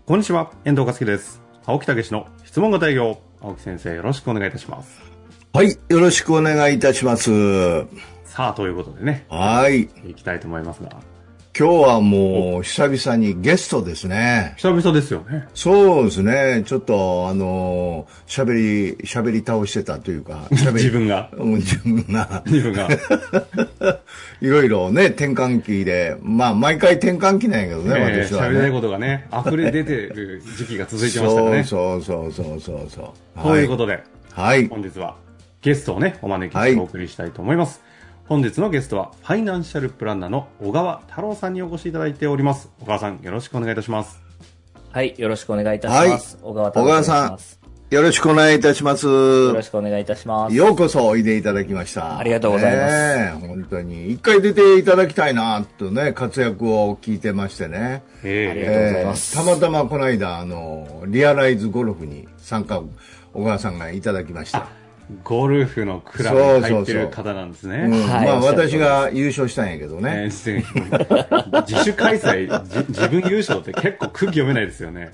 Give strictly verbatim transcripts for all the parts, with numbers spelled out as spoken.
こんにちは、遠藤和樹です。青木武の質問型営業。青木先生、よろしくお願いいたします。 はい、よろしくお願いいたします。 さあ、ということでね。 はい。 いきたいと思いますが。 今日はもう久々にゲストですね。 久々ですよね。 そうですね。ちょっとあの喋り喋り倒してたというか、 自分が自分が自分がいろいろね転換期で、まあ毎回転換期なんやけどね、 えー、 私はね。 喋りたいことがね溢れ出てる時期が続いてましたからね。 そうそうそうそうそうそう。 ということで、 はい、 本日はゲストをねお招きしてお送りしたいと思います。はい、本日のゲストはファイナンシャルプランナーの小川太郎さんにお越しいただいております。小川さん、よろしくお願いいたします。 はい、よろしくお願いいたします。 はい、 小川太郎です。 小川さん、よろしくお願いいたします。 よろしくお願いいたします。 ようこそおいでいただきました。 ありがとうございます。 ね、本当に一回出ていただきたいなとね、活躍を聞いてましてね。 えー、ありがとうございます。 えー、たまたまこの間あのリアライズゴルフに参加小川さんがいただきました。 ゴルフのクラブに入ってる方なんですね。 そうそうそう、うん、はい、まあ私が優勝したんやけどね。 えー、自主開催自分優勝って結構空気読めないですよね。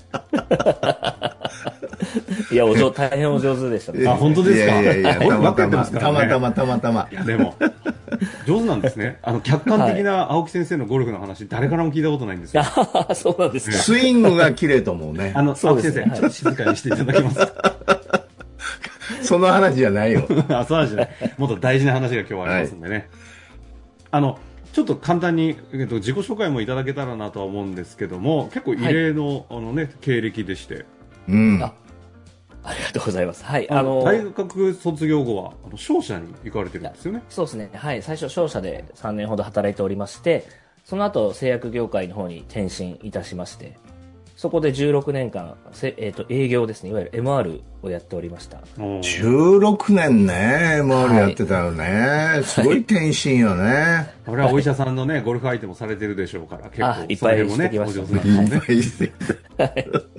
いや、お上大変お上手でしたね。 あ、本当ですか。 いやいやいや、たまたま、 ね、 たまたまたまたま。 いやでも上手なんですね。あの客観的な青木先生のゴルフの話、誰からも聞いたことないんですよ。 そうなんですか。 スイングが綺麗と思うね。 あの、青木先生、はい、ちょっと静かにしていただけますか。 その話じゃないよ。 あ、そうなんじゃない。もっと大事な話が今日はありますんでね。はい、あの、ちょっと簡単に、えっと、自己紹介もいただけたらなとは思うんですけども、結構異例の、はい、あのね、経歴でして。 うん。 あ、ありがとうございます。はい。 あの、大学卒業後は、あの商社に行かれてるんですよね。 そうですね。はい。最初商社でさんねんほど働いておりまして、その後製薬業界の方に転身いたしまして、そこでじゅうろくねんかん、えー、と営業ですね、いわゆる エムアール をやっておりました。 じゅうろくねんね、エムアール やってたよね。はい、すごい転身よね。はい、 これはお医者さんのね、ゴルフ相手もされてるでしょうから、結構いっぱいしてきましたね。 いっぱいしてきた。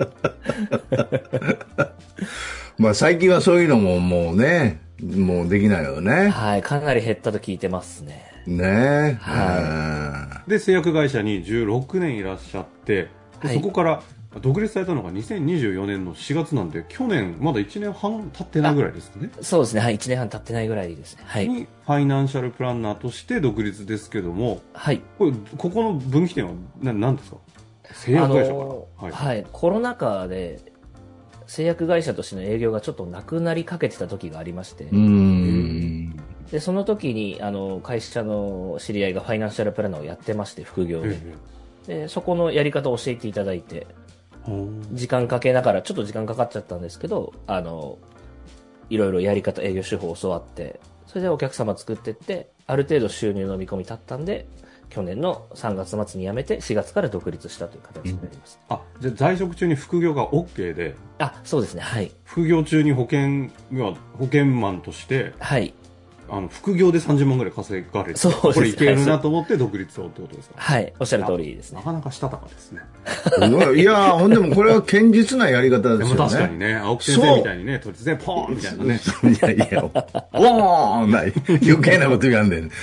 まあ最近はそういうのももうね、もうできないよね。 はい、かなり減ったと聞いてますね。 ね、 はい。 で、製薬会社にじゅうろくねんいらっしゃって、でそこから独立されたのがにせんにじゅうよねんのしがつなんで、去年まだいちねんはん経ってないぐらいですかね。 そうですね、はい、いちねんはん経ってないぐらいですね。はい。 にファイナンシャルプランナーとして独立ですけども、 はい。 これここの分岐点はな何ですか。製薬会社かな。 はい、はい。コロナ禍で製薬会社としての営業がちょっとなくなりかけてた時がありまして、 うーんでその時にあの会社の知り合いがファイナンシャルプランナーをやってまして、副業で。でそこのやり方を教えていただいて、時間かけながらちょっと時間かかっちゃったんですけど、あのいろいろやり方、営業手法を教わって、それでお客様作っていって、ある程度収入の見込み立ったんで、去年のさんがつ末に辞めてしがつから独立したという形になります。 うん、あ、じゃあ在職中に副業が OK で。 あ、そうですね、はい。 副業中に保険が保険マンとして、はい。あの副業でさんじゅうまんぐらい稼がれて、 そうですね、 これいけるなと思って独立をってことですか。 はい、おっしゃる通りですね。 なかなかしたたかですね。 いやー、ほんでもこれは堅実なやり方ですよね。 でも確かにね、青木先生みたいにね、突然ポーンみたいなね。 いやいや、おーんない余計なこと言わんでん。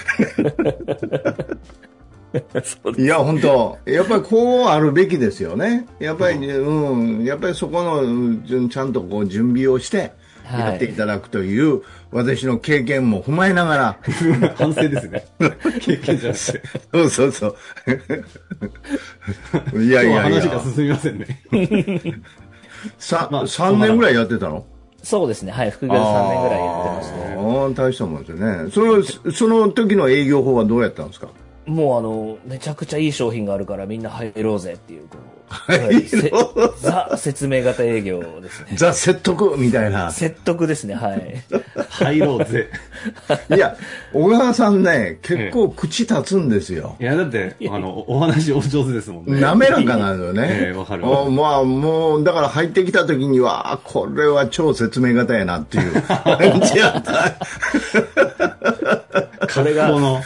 いや本当やっぱりこうあるべきですよね。やっぱり、うん、やっぱりそこのちゃんとこう準備をしてやっていただくという、はい、私の経験も踏まえながら反省ですね。経験じゃなくて。 そうそうそう。いやいやいや。 話が進みませんね。 さ、まあ、さんねんぐらいやってたの？ そうですね。はい。副業でさんねんぐらいやってましたね。 ああ、大したもんですよね。その、その時の営業法はどうやったんですか？ もうあの、めちゃくちゃいい商品があるからみんな入ろうぜっていう、こう、 はい、 ザ説明型営業ですね。 ザ説得みたいな。 説得ですね、はい。 入ろうぜ。 いや、小川さんね、結構口立つんですよ。 いや、だって、あの、お話お上手ですもんね。 滑らかなのよね。 ええ、わかる。 まあ、もう、だから入ってきた時には、これは超説明型やなっていう感じやった。 これが、 はい、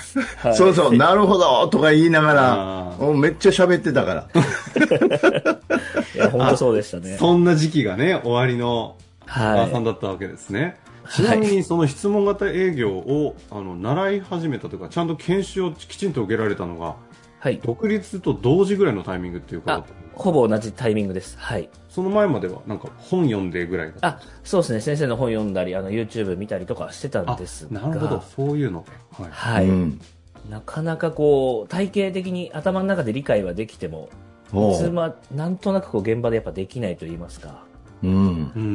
そうそう、なるほどとか言いながら、もうめっちゃ喋ってたから。 いや、本当そうでしたね。 そんな時期がね、終わりの小川さんだったわけですね。はい、ちなみにその質問型営業をあの習い始めたというか、ちゃんと研修をきちんと受けられたのが、 はい。 独立と同時ぐらいのタイミングっていうか、 ほぼ同じタイミングです。はい。 その前まではなんか本読んでぐらいだった。 あ、そうですね。先生の本読んだり、あの YouTube 見たりとかしてたんですが。 なるほど、そういうの。 はい。はい、うん、なかなかこう体系的に頭の中で理解はできても、普通はなんとなくこう現場でやっぱできないと言いますか。うん。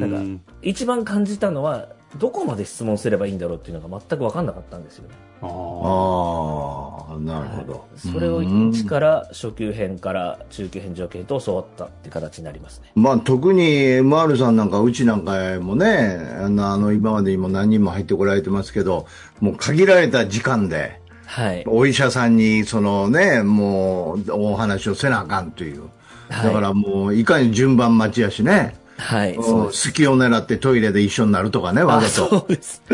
なんか一番感じたのはどこまで質問すればいいんだろうっていうのが全く分かんなかったんですよね。 ああ、なるほど、はい。 それを一から初級編から中級編上級編と教わったって形になりますね。 まあ特に エムアール さんなんかうちなんかもね、あの、あの今までにも何人も入ってこられてますけど、もう限られた時間で、はい、お医者さんにそのね、もうお話をせなあかんという。だからもういかに順番待ちやしね。はい。隙を狙ってトイレで一緒になるとかね、わざと。 そうです。はい、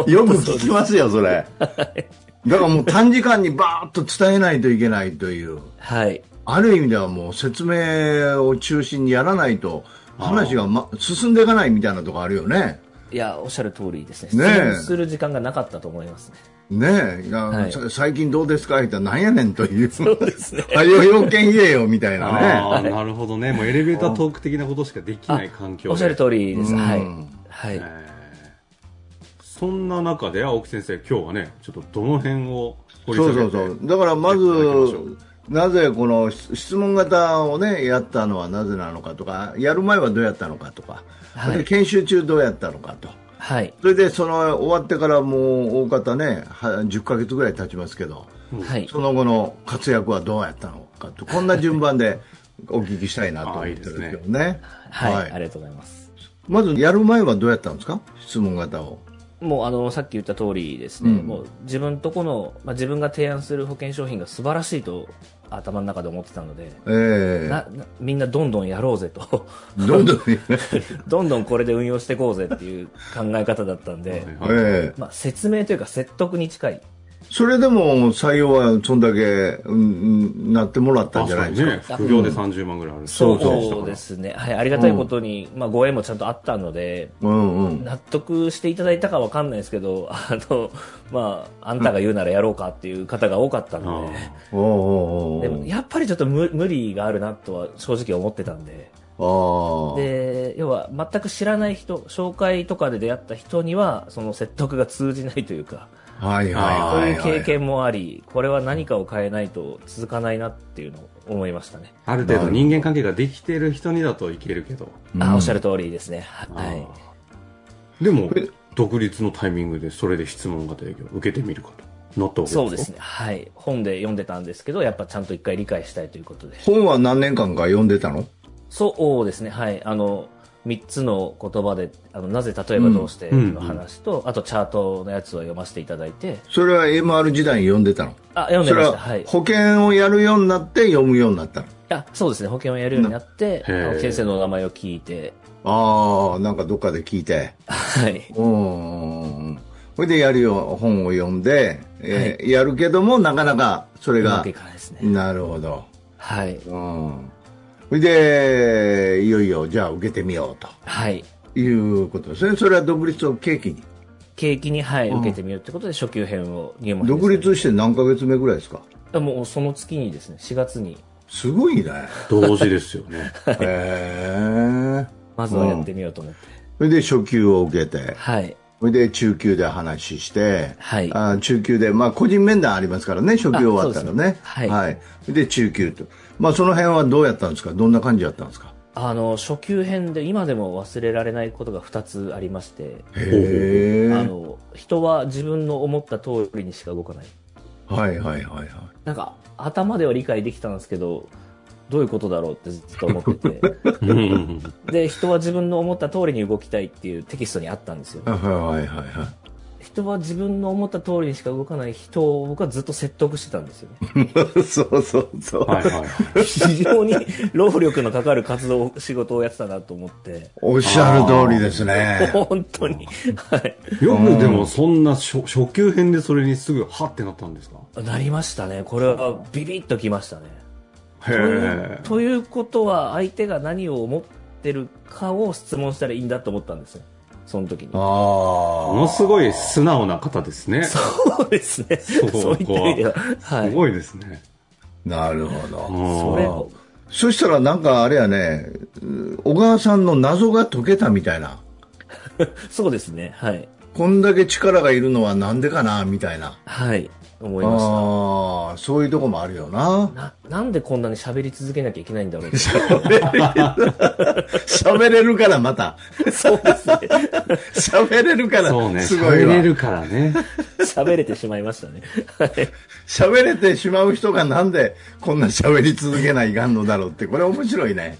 よく聞きますよ、それ。はい、だからもう短時間にバーッと伝えないといけないという。はい。ある意味ではもう説明を中心にやらないと話が、ま、進んでいかないみたいなところあるよね。 いや、おっしゃる通りですね。質問する時間がなかったと思いますね。 ねえ、いや、はい、最近どうですか言ったらなんやねんという。 そうですね。 あ、要件言えよみたいなね。 ああ、なるほどね。もうエレベータートーク的なことしかできない環境で。 おっしゃる通りです。はい。はい。 そんな中で青木先生、今日はね、ちょっとどの辺を掘り下げて。 そうそうそう。だからまず、なぜこの質問型をね、やったのはなぜなのかとか、やる前はどうやったのかとか、はい、研修中どうやったのかと。はい、それでその終わってからもう大方ねじゅっかげつぐらい経ちますけど、はい、その後の活躍はどうやったのかとこんな順番でお聞きしたいなと思ってるんですけどね。 はい、はい、ありがとうございます。 まずやる前はどうやったんですか、質問型を。 もうあのさっき言った通りですね、うん、もう自分とこの、まあ、自分が提案する保険商品が素晴らしいと頭の中で思ってたので、えー、ななみんなどんどんやろうぜとどんどんどんどんこれで運用していこうぜっていう考え方だったんで、えーまあ、説明というか説得に近い。 それでも採用はそんだけ、うん、なってもらったんじゃないですか。ね、 副業でさんじゅうまんぐらいある。 そうそうですね、はい、ありがたいことに、うん、まあ、ご縁もちゃんとあったので、うんうん、納得していただいたかわかんないですけど、あの、まあ、あんたが言うならやろうかっていう方が多かったので、うん、おでもやっぱりちょっと無無理があるなとは正直思ってたんで。あで要は全く知らない人、紹介とかで出会った人にはその説得が通じないというか、はいはいはいはい、そういう経験もあり、これは何かを変えないと続かないなっていうのを思いましたね。 ある程度人間関係ができている人にだといけるけど、 うん、あおっしゃる通りですね。はい。 でも独立のタイミングでそれで質問型営業を受けてみるかとなったわけですか。 そうですね、はい。本で読んでたんですけど、やっぱちゃんと一回理解したいということで。 本は何年間か読んでたの？ そうですね、はい。あのみっつの言葉で、あのなぜ例えばどうしての話と、うんうんうん、あとチャートのやつを読ませていただいて。 それは エムアール 時代に読んでたの？ あ、読んでました。はい。 保険をやるようになって読むようになったの？ あ、そうですね、保険をやるようになって、先生の名前を聞いて。 ああ、なんかどっかで聞いて。はい。うん。それでやるよ、本を読んで、えーはい、やるけども、なかなかそれが。うまくいかないですね。なるほど。はい。うん。それで、いよいよ、じゃあ受けてみようと。はい。いうことですね。それは独立を契機に。 契機に、はい、受けてみようということで、初級編を入門、ね、 独立して何ヶ月目ぐらいですか？ もうその月にですね、しがつに。 すごいね。 同時ですよね。へえ。まずはやってみようと思って。 それで初級を受けて。はい。それで中級で話して、はい、あ中級で、まあ、個人面談ありますからね、初級終わったらね、はいはい、で中級と、まあ、その辺はどうやったんですか、どんな感じだったんですか。 あの初級編で今でも忘れられないことがふたつありまして、へあの人は自分の思った通りにしか動かない。はいはいはいはい。なんか頭では理解できたんですけど、どういうことだろうってずっと思っててで人は自分の思った通りに動きたいっていうテキストにあったんですよ。はいはいはい。人は自分の思った通りにしか動かない人を僕はずっと説得してたんですよね。 そうそうそう、はいはい、非常に労力のかかる活動仕事をやってたなと思って。 おっしゃる通りですね。 本当に、はい、 よくでもそんな 初, 初級編でそれにすぐハッてなったんですか。 なりましたね。これはビビッときましたね。という、ということは相手が何を思ってるかを質問したらいいんだと思ったんですよ、その時に。ああ、 ものすごい素直な方ですね。 そうですね。そういった意味では、 はい、すごいですね。 なるほど。 それを。 そしたらなんかあれやね、小川さんの謎が解けたみたいな。 そうですね。はい。 こんだけ力がいるのはなんでかなみたいな。 はい。思いました。 ああ、そういうとこもあるよな。 な、なんでこんなに喋り続けなきゃいけないんだろう。 喋れるからまた。 そうですね。 喋れるから。 そうね。 すごい喋れるからね。 喋れてしまいましたね。 喋れてしまう人がなんでこんな喋り続けないかんのだろうって、これ面白いね。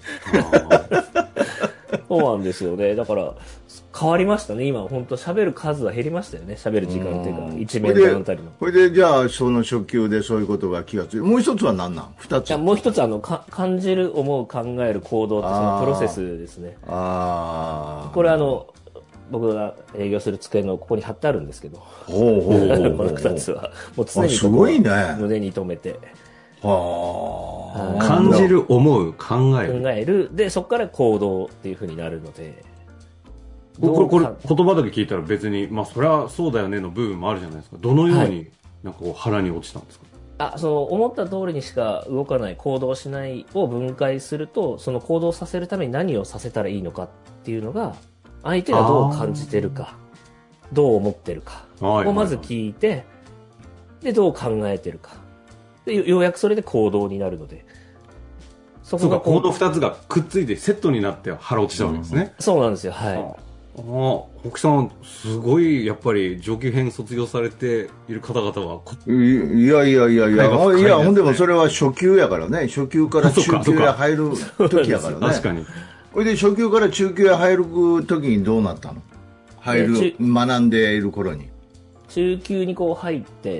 そうなんですよね。だから、変わりましたね。今、本当喋る数は減りましたよね。喋る時間っていうか、一面談たりの。 これで、じゃあ、その初級でそういうことが気がついて、もう一つは何なん二つ。 いや、もう一つ、あの、か感じる、思う、考える行動って、そのプロセスですね。 ああ。 これあの、僕が営業する机のここに貼ってあるんですけど。 ほうほうほうこの二つは。もう常にすごいね。 胸に留めて。 はあ。感じる、思う、考える。 考える。で、そこから行動っていうふうになるので。 これ、これ、言葉だけ聞いたら別に、まあ、それはそうだよねの部分もあるじゃないですか。どのように、なんかこう、腹に落ちたんですか？ あ、その、思った通りにしか動かない、行動しないを分解すると、その行動させるために何をさせたらいいのかっていうのが、相手がどう感じてるか、どう思ってるかをまず聞いて、で、どう考えてるか。で、ようやくそれで行動になるので。 そこが、この二つがくっついてセットになって腹落ちたわけですね。 そうなんですよ、はい。 ああ、北さん、すごい、やっぱり上級編卒業されている方々は、 いやいやいやいや、いや、ほんでもそれは初級やからね、初級から中級へ入る時やからね。 確かに。 それで初級から中級へ入る時にどうなったの？入る、学んでいる頃に。 中級にこう入って、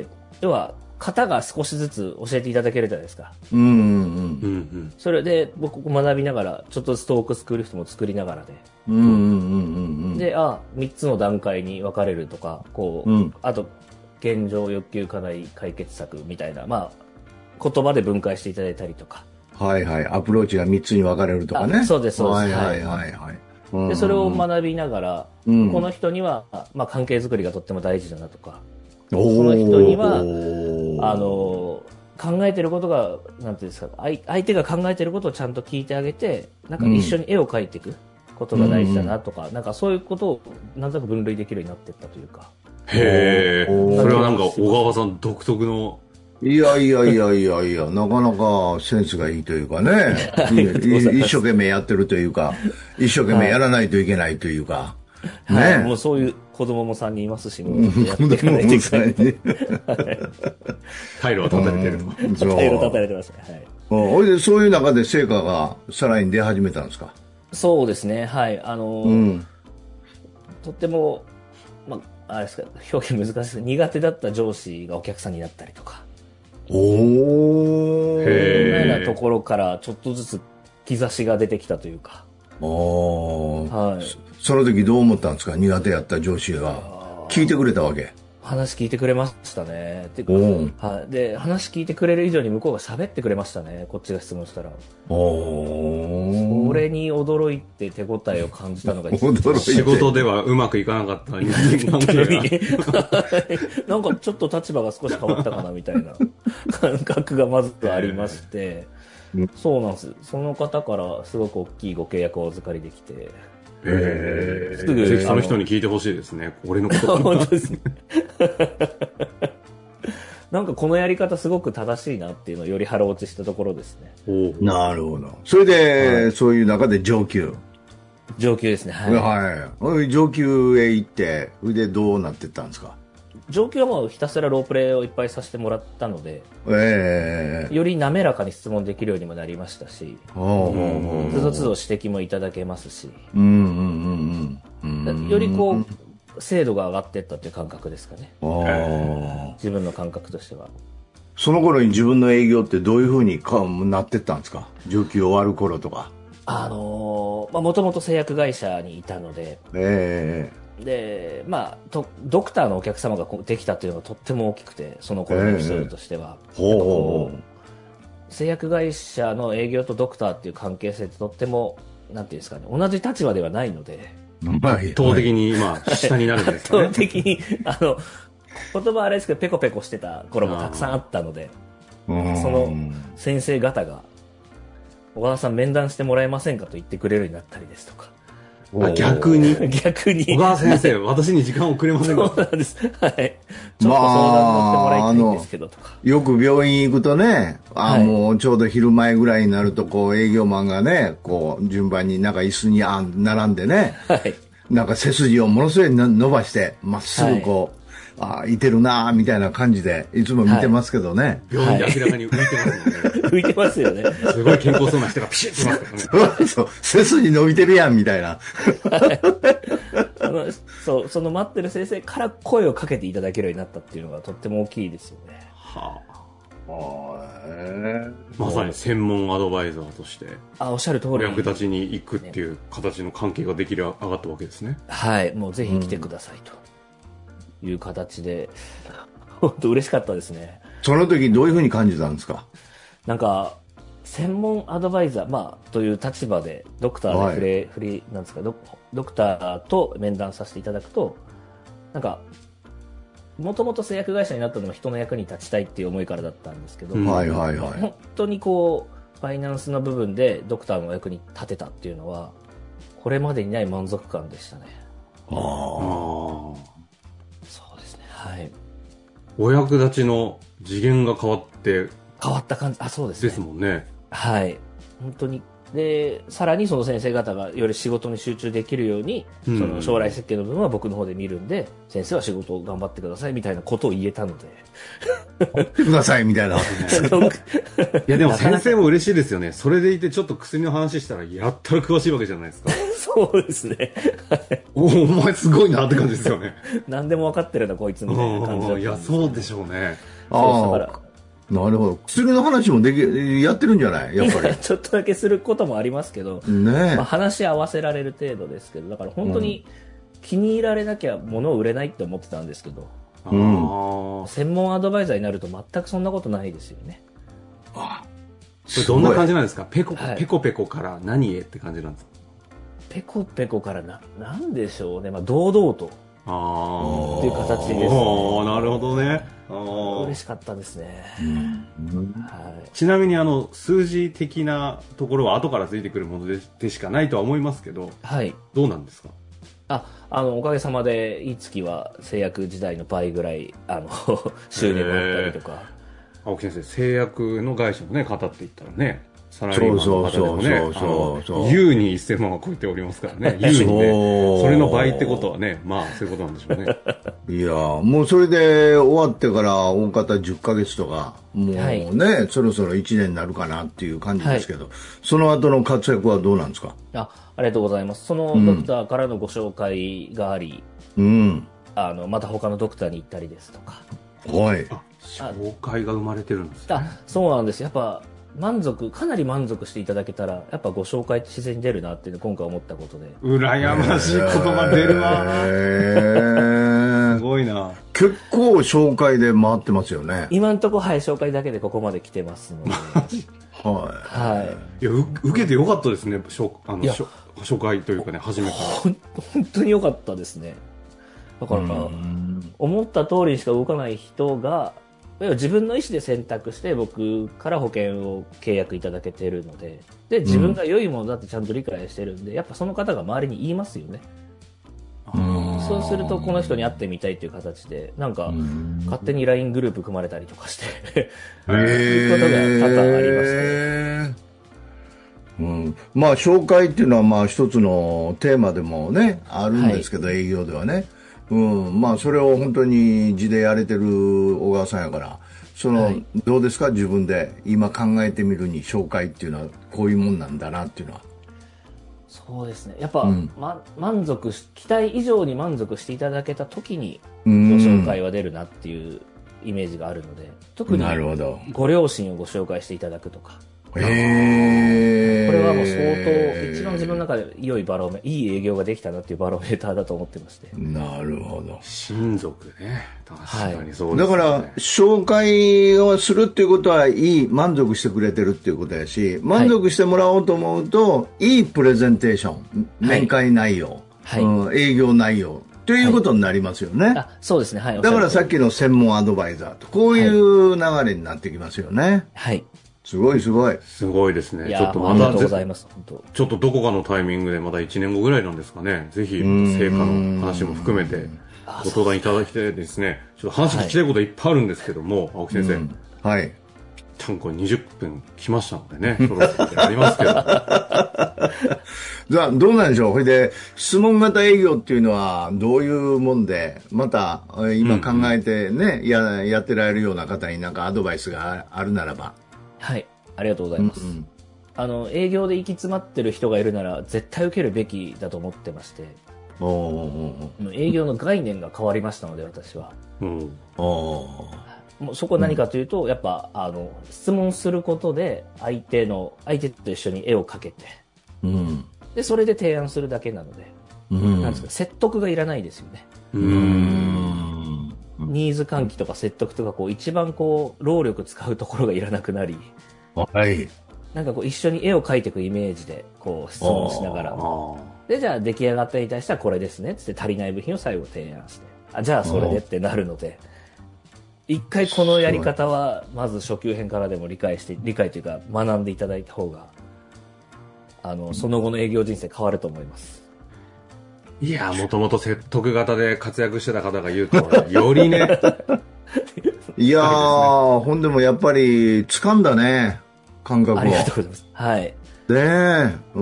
要は、型が少しずつ教えていただけるじゃないですか。 うんうんうん。 それで、僕学びながら、ちょっとずつトークスクリプトも作りながらで。 うんうんうんうん。 で、あ、三つの段階に分かれるとか、こう、うん、あと、現状欲求課題解決策みたいな、まあ、言葉で分解していただいたりとか。 はいはい。アプローチが三つに分かれるとかね。 そうです、そうです。 はいはいはいはい。 うん、で、それを学びながら、うん、この人には、まあ、関係づくりがとっても大事だなとか、この人には、あの、考えてることが、なんていうんですか、相手が考えてることをちゃんと聞いてあげて、なんか一緒に絵を描いていくことが大事だなとか、うん、なんかそういうことをなんとなく分類できるようになっていったというか。 へえ。それはなんか小川さん独特の。 いやいやいやいやいや、なかなかセンスがいいというかね、一生懸命やってるというか、一生懸命やらないといけないというか、 はい、ね、はい、もうそういう子供もさんにんいますし、もうやっていかないといけない。 退路は断たれてると。 退路断たれてますね。 はい。で、そういう中で成果がさらに出始めたんですか？ そうですね、はい。あのーうん、とっても、まあ、あれですか、表現難しいですけど、苦手だった上司がお客さんになったりとか。 おー。 へー。みたいなところからちょっとずつ兆しが出てきたというか。 おー。 はい。 その時どう思ったんですか？苦手やった上司が。聞いてくれたわけ？ 話聞いてくれましたね。てか、はい。で、話聞いてくれる以上に向こうが喋ってくれましたね。こっちが質問したら。 おそれに驚いて手応えを感じたのが驚いて仕事ではうまくいかなかった人間関係が。なんかちょっと立場が少し変わったかなみたいな感覚がまずありまして。そうなんです。その方からすごく大きいご契約をお預かりできて。 えー、すぐぜひその人に聞いてほしいですね。俺のこと。 本当ですね。なんかこのやり方すごく正しいなっていうのをより腹落ちしたところですね。 なるほど。それで、はい、そういう中で上級。 上級ですね。はい。 はい。上級へ行って、それでどうなっていったんですか？ 上級はもうひたすらロープレイをいっぱいさせてもらったので、 えー、 より滑らかに質問できるようにもなりましたし、つどつど指摘もいただけますし、よりこう精度が上がっていったという感覚ですかね。自分の感覚としては。 その頃に自分の営業ってどういうふうになっていったんですか？上級終わる頃とか。 あのー、まあ、もともと製薬会社にいたので、 えーで、まあ、と、ドクターのお客様ができたっていうのがとっても大きくて、その頃のエピソードとしては。えー、ほう製薬会社の営業とドクターっていう関係性ってとっても、なんていうんですかね、同じ立場ではないので。 圧倒的に、まあ、下になるんですかね。 圧倒的に、あの、言葉あれですけど、ペコペコしてた頃もたくさんあったので。 その先生方が小川さん面談してもらえませんかと言ってくれるようになったりですとか。 あ、逆に逆に小川先生私に時間をくれませんか。 そうなんです。はい。ちょっと相談乗ってもらいたいんですけどとか。 まあ、よく病院行くとね、あ、はい、もうちょうど昼前ぐらいになるとこう営業マンがね、こう順番になんか椅子にあ並んでね、はい、なんか背筋をものすごい伸ばしてまっすぐこう。はい、あ、いてるなみたいな感じでいつも見てますけどね。 はい、病院で明らかに浮いてますもんね。 浮いてますよね。 すごい健康そうな人がピシッとしますからね。 そう、背筋伸びてるやんみたいな。はい、 あのそう、その待ってる先生から声をかけていただけるようになったっていうのがとっても大きいですよね。はあ。へまさに専門アドバイザーとしてあ、おっしゃる通りお役立ちに行くっていう形の関係ができる上がったわけですね。 はい、もうぜひ来てくださいと。うん、いう形で本当嬉しかったですね。 その時どういうふうに感じたんですか。 なんか専門アドバイザー、まあ、という立場でドクターで触れ、はい、触れなんですか ド, ドクターと面談させていただくとなんかもともと製薬会社になったのも人の役に立ちたいっていう思いからだったんですけど、 はいはいはい、 本当にこうファイナンスの部分でドクターの役に立てたっていうのはこれまでにない満足感でしたね。ああ、そうですね。はい。 お役立ちの次元が変わって変わった感じ、あ、そうですね。 ですもんね。 はい。本当に。で、さらにその先生方がより仕事に集中できるように、うん、その将来設計の部分は僕の方で見るんで、先生は仕事を頑張ってくださいみたいなことを言えたので。 頑張ってくださいみたいな。いやでも先生も嬉しいですよね。それでいてちょっと薬の話したらやったら詳しいわけじゃないですか。 そうですね。 おお前すごいなって感じですよね。 何でも分かってるなこいつみたいな感じだったんです。 いやそうでしょうね。 そうだから。 なるほど。薬の話もできやってるんじゃないやっぱり。 ちょっとだけすることもありますけど、ねまあ、話し合わせられる程度ですけど、だから本当に気に入られなきゃ物を売れないって思ってたんですけど、うん、専門アドバイザーになると全くそんなことないですよね。 ああそれどんな感じなんですか。ペコ、はい、ペコペコから何へって感じなんですか。 ペコペコからな、なんでしょうね。まあ堂々と。あっていう形ですね。 なるほどね。 嬉しかったですね。 うんはい、ちなみにあの数字的なところは後からついてくるもの で, でしかないとは思いますけど、はい、どうなんですか。 あ、あのおかげさまでいい月は製薬時代の倍ぐらいあの収入があったりとか。 青木先生、製薬の会社の、ね、方って言ったらね、サラリーマンの方でもね、優にせんまんは超えておりますからね、優にね、それの倍ってことはね、まあそういうことなんでしょうね。 いやもうそれで終わってから大方じゅっかげつとか、もうね、はい、そろそろいちねんになるかなっていう感じですけど、はい、その後の活躍はどうなんですか。 あ、ありがとうございます。そのドクターからのご紹介があり、うん、あのまた他のドクターに行ったりですとか。 はい。 紹介が生まれてるんですね。 あ、そうなんです。やっぱ満足、かなり満足していただけたらやっぱご紹介って自然に出るなっていうの今回思ったことで。 羨ましい言葉出るわ。すごいな。 結構紹介で回ってますよね。 今のところはい紹介だけでここまで来てますので。はい。 はい。いや受けてよかったですね。あの紹介というかね初めから。 本当によかったですね。だから思った通りにしか動かない人が自分の意思で選択して僕から保険を契約いただけているので、で自分が良いものだってちゃんと理解してるんで、やっぱその方が周りに言いますよね。うんそうするとこの人に会ってみたいという形でなんか勝手に ライン グループ組まれたりとかしてそういうことが多々ありまして、 うん、まあ紹介っていうのはまあ一つのテーマでもねあるんですけど、はい、営業ではね、うん、まあそれを本当に地でやれてる小川さんやからその、はい、どうですか自分で今考えてみるに紹介っていうのはこういうもんなんだなっていうのは。 そうですねやっぱ、うんま、満足し期待以上に満足していただけた時にご紹介は出るなっていうイメージがあるので、特にご両親をご紹介していただくとか。へーこれはもう相当一番自分の中で良いバロメいい営業ができたなっていうバロメーターだと思ってまして。 なるほど。 親族ね確かにそうですね、 はい、だから紹介をするっていうことはいい満足してくれてるっていうことやし満足してもらおうと思うと、はい、いいプレゼンテーション面会内容、はいうん、営業内容ということになりますよね。はい、 あ、そうですね。はい。 だからさっきの専門アドバイザーと、こういう流れになってきますよね。 はい。 すごいすごい。 すごいですね。 ちょっとまた、ありがとうございます。本当。 ちょっとどこかのタイミングでまだいちねんごぐらいなんですかね。ぜひ、成果の話も含めて、ご相談いただきたいですね。ちょっと話聞きたいこといっぱいあるんですけども、はい、青木先生。うん、 はい。 ちゃんこにじゅっぷん来ましたのでね、そろそろありますけど。 じゃあ、どうなんでしょう。それで、質問型営業っていうのはどういうもんで、また、今考えてね、うんうん、や、やってられるような方になんかアドバイスがあるならば。 はい。ありがとうございます。うんうん、あの、営業で行き詰まってる人がいるなら、絶対受けるべきだと思ってまして。おおお営業の概念が変わりましたので、私は。うん、おもうそこは何かというと、うん、やっぱ、あの、質問することで、相手の、相手と一緒に絵を描けて、うん、で、それで提案するだけなので、うん、なんですか、説得がいらないですよね。うん、ニーズ喚起とか説得とか、こう、一番こう、労力使うところがいらなくなり、はい。なんかこう、一緒に絵を描いていくイメージで、こう、質問しながら、で、じゃあ出来上がったに対してはこれですね、つって足りない部品を最後提案して、あ、じゃあそれでってなるので、一回このやり方は、まず初級編からでも理解して、理解というか学んでいただいた方が、あの、その後の営業人生変わると思います。 いや、もともと説得型で活躍してた方が言うと、よりね。 いやー、ほんでもやっぱり掴んだね、感覚を。 ありがとうございます。はい。 ねえ、うん。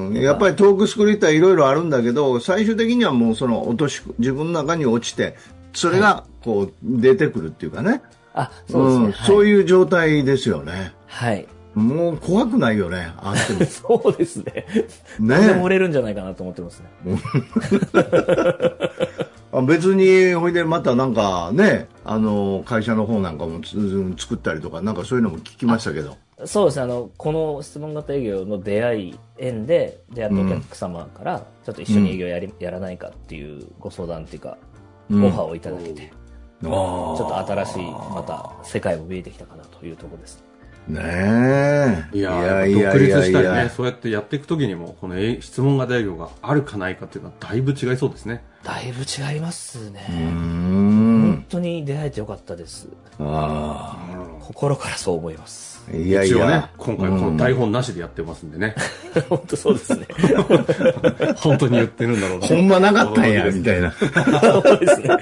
やっぱりトークスクリプトはいろいろあるんだけど、最終的にはもうその落とし、自分の中に落ちて、それがこう出てくるっていうかね。 あ、そうですね。うん、 そういう状態ですよね。 はい。 もう怖くないよね、あっても。 そうですね。ね。何でも売れるんじゃないかなと思ってますね。 あ別に、ほいでまたなんかね、あの、会社の方なんかも作ったりとか、なんかそういうのも聞きましたけど。 そうですね、あの、この質問型営業の出会い、縁で出会ったお客様から、ちょっと一緒に営業やり、うん、やらないかっていうご相談っていうか、オファーをいただけて、うん、ちょっと新しい、また世界も見えてきたかなというところです。 ねえ。 いやいや独立したりね、そうやってやっていくときにも、この質問型営業があるかないかっていうのはだいぶ違いそうですね。 だいぶ違いますね。本当に出会えてよかったです。あ心からそう思います。 いやいや、一応ね、 今回この台本なしでやってますんでね。 本当そうですね。 本当に言ってるんだろうな。 ほんまなかったんや、みたいな。そうですね。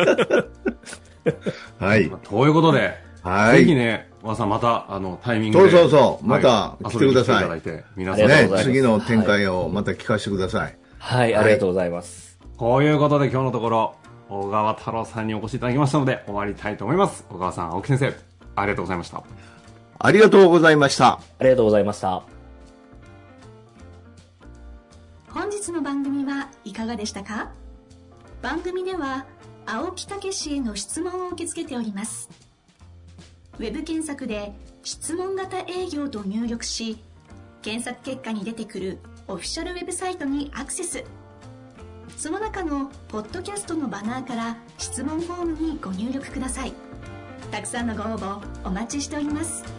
はい。 ということで、はい。ぜひね、和さんまた、あの、タイミングで。そうそうそう。また来てください。 遊びに来ていただいて、皆さんね、次の展開をまた聞かせてください。 はい、ありがとうございます。 こういうことで今日のところ、小川太郎さんにお越しいただきましたので、終わりたいと思います。小川さん、青木先生、ありがとうございました。 ありがとうございました。 ありがとうございました。 本日の番組はいかがでしたか？番組では青木武氏への質問を受け付けております。ウェブ検索で質問型営業と入力し、検索結果に出てくるオフィシャルウェブサイトにアクセス。その中のポッドキャストのバナーから質問フォームにご入力ください。たくさんのご応募お待ちしております。